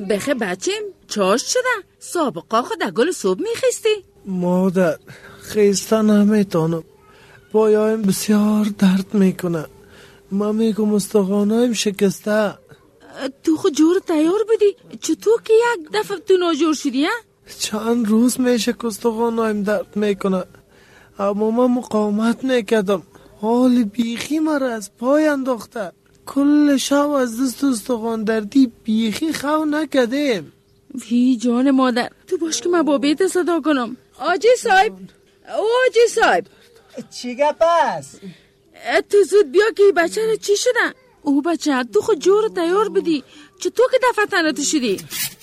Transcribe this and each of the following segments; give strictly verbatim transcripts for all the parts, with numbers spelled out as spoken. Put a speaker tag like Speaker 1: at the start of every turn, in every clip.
Speaker 1: بخه بچیم چاش شده؟ سابقا خود گل صبح میخیستی؟
Speaker 2: مادر خیسته نمیتونم، پایایم بسیار درد میکنه. من میگم استخوانایم شکسته.
Speaker 1: تو خود جور تیار بودی؟ چطور که یک دفعه تو ناجور شدی ها؟
Speaker 2: چند روز میشه که استخوانایم درد میکنه، اما من مقاومت میکردم. حال بیخی مرا از پای انداخته. کل شب از دست استخوان دردی بیخی خو نکردیم.
Speaker 1: وی جان مادر، تو باش که من با بیت صدا کنم. آجی صاحب، آجی صاحب،
Speaker 3: چی گپ است؟
Speaker 1: تو زود بیا که بچه را چی شده؟ او بچه تو خود جور تیار بدی، چطور که دفعه تنت شدی؟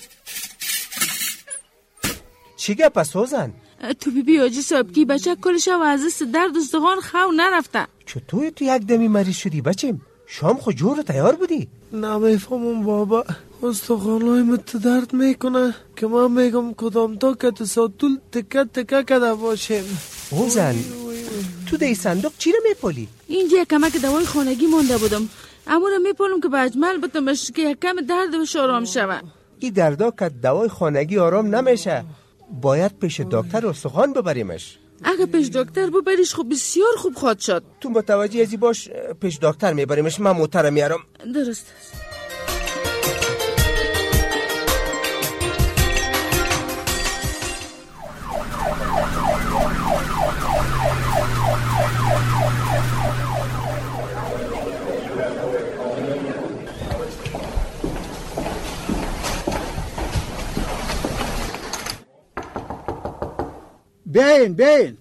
Speaker 3: چی گپ است سوزن؟
Speaker 1: تو بی بی آجی صاحب که بچه کل شب از دست درد استخوان خو نرفته.
Speaker 3: چطور تو یک دمی مریض شدی بچیم؟ شام خود جور تیار بودی؟
Speaker 2: نمیفهمم بابا، استخوانایم درد میکنه که من میگم کدام تا که تو ساتول تکه تکه کده باشیم.
Speaker 3: سوزن تو دی صندوق چی رو میپولی؟
Speaker 1: اینجا یک کمک دوای خانگی مونده بودم، اما رو میپولم که به اجمل بتمش که یک کم درد بشه آرام شوه.
Speaker 3: این دردا که دوای خانگی آرام نمیشه، باید پیش دکتر استخوان ببریمش.
Speaker 1: اگه پیش دکتر ببریش خوب بسیار خوب خواهد شد.
Speaker 3: تو متوجه ازی باش، پیش دکتر میبریمش، من موتر میارم.
Speaker 1: درست است.
Speaker 4: بیاین بیاین.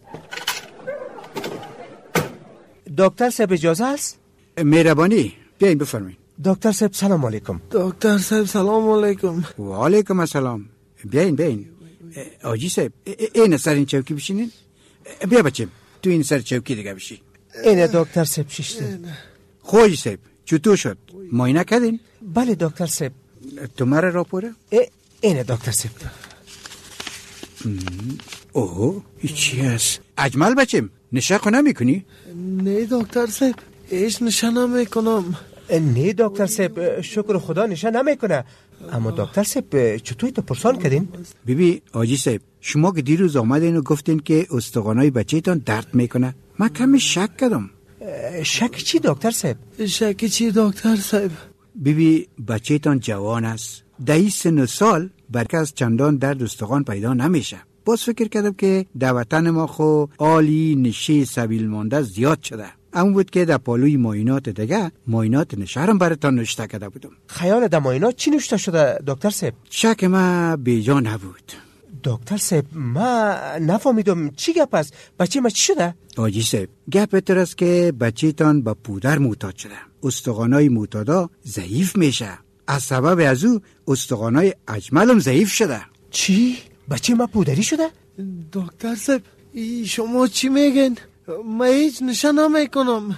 Speaker 3: دکتر صاحب اجازه است؟
Speaker 4: مهربانی بیاین بفرمایید.
Speaker 3: دکتر صاحب سلام علیکم.
Speaker 2: دکتر صاحب سلام علیکم.
Speaker 4: و علیکم السلام. بیاین بیاین. آجی صاحب این سر این چوکی بشینین. بیا بچم تو این سر چوکی دیگه بشین.
Speaker 3: اینه دکتر صاحب شیشته.
Speaker 4: خوش صاحب چطور شد؟ معاینه کردین؟
Speaker 3: بله دکتر صاحب.
Speaker 4: تو مرا راپوره؟
Speaker 3: اینه دکتر صاحب.
Speaker 4: اوه چی هست؟ اجمل بچم نشه خو نمیکنی؟
Speaker 2: نه دکتر صاحب هیچ نشه نمیکنم.
Speaker 3: نه دکتر صاحب شکر خدا نشه نمیکنه. اما دکتر صاحب چطور تو پرسان کردین؟
Speaker 4: بیبی آجی صاحب شما که دیروز آمدین و گفتین که استخوانای بچه‌تان درد میکنه، من کمی شک کردم.
Speaker 3: شک چی دکتر صاحب؟
Speaker 2: شک چی دکتر صاحب؟
Speaker 4: بیبی بچه‌تان جوان است، ده سن سال برکه از چندان درد استخوان پیدا نمیشه. باز فکر کردم که در وطن ما خو عالی نشه سبیل مانده زیاد شده. اما بود که در پالوی معاینات دیگه معاینات نشرم براتان نوشته کرده بودم.
Speaker 3: خیال در معاینات چی نوشته شده دکتر صاحب؟
Speaker 4: شک ما بیجا نبود.
Speaker 3: دکتر صاحب ما نفهمیدم چی گپ است؟ بچه ما چی شده؟
Speaker 4: آجی صاحب گپ اتر است که بچه تان با پودر معتاد شده. استخوانای معتادا ضعیف میشه. از سبب از او استخوانای اجملم ضعیف شده.
Speaker 3: چی؟ بچه ما پودری شده؟
Speaker 2: دکتر صاحب شما چی میگن؟ من هیچ نشه نمیکنم.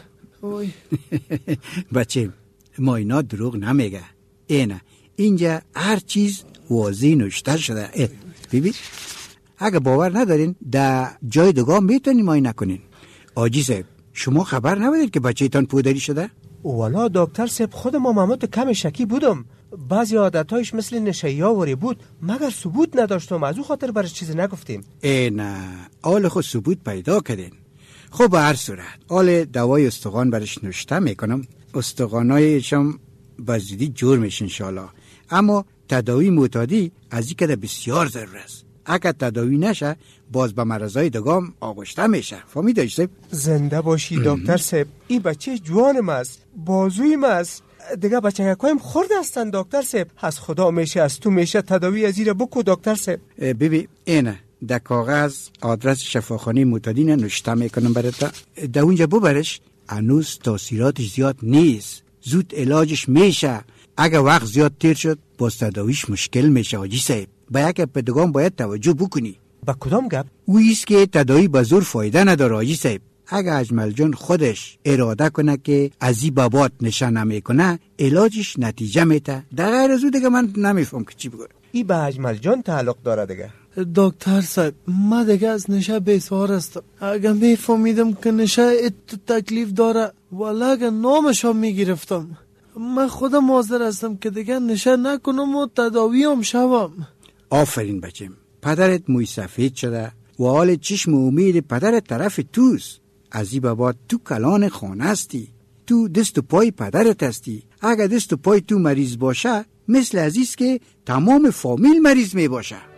Speaker 4: بچه معاینات دروغ نمیگه. اینه اینجا هر چیز واضح نوشته شده. ببین اگه باور ندارین در جای دیگه میتونین معاینه کنین. آجی صاحب شما خبر نبودید که بچه تان پودری شده؟
Speaker 3: والا دکتر صاحب خود ما مامت کم شکی بودم. بعضی عادتایش مثل نشیاوری بود مگر ثبوت نداشتم، از او خاطر برش چیزی نگفتیم.
Speaker 4: ای نه آل خود ثبوت پیدا کردین. خب به هر صورت آل دوای استخوان برش نوشته میکنم. استخوانایشم بزیدی جور میشه انشالله، اما تداوی معتادی از این کده بسیار ضرور است. اگر تداوی نشه باز به مرضای دگام آغشته میشه. فهمیدی صاحب؟
Speaker 3: زنده باشی دکتر صاحب. این بچه جوانم است، بازویم است، دیگه بچه یکایم خورد هستن دکتر صاحب. از خدا میشه از تو میشه تداوی از این بکو دکتر صاحب.
Speaker 4: ببین اینه در کاغذ آدرس شفاخانه معتادین نوشته میکنم برات. در اونجا ببرش. هنوز تاثیراتش زیاد نیست، زود علاجش میشه. اگه وقت زیاد تیر شد باز تداویش مشکل میشه. آجی صاحب با یک پدگان باید توجه بکنی.
Speaker 3: با کدام گپ؟
Speaker 4: اویست که تداوی به زور فایده نداره. آجی صاحب اگه اجمل جان خودش اراده کنه که از این بابات نشان نمیکنه علاجش نتیجه میده. در غیر از او دیگه من نمیفهم که چی بگم.
Speaker 3: این به اجمل جان تعلق داره دیگه.
Speaker 2: دکتر صاحب من دیگه از نشه بیسوار هستم. اگه میفهمیدم که نشه ات تکلیف داره والا اگه نامشو میگرفتم. من خودم حاضر هستم که دیگه نشه نکنم و تداوی هم شوم.
Speaker 4: آفرین بچم، پدرت موی سفید شده و حال چشم و امید پدرت طرف توست. از این بابا تو کلان خانه هستی، تو دست و پای پدرت هستی. اگر دست و پای تو مریض باشه مثل عزیز که تمام فامیل مریض می باشه.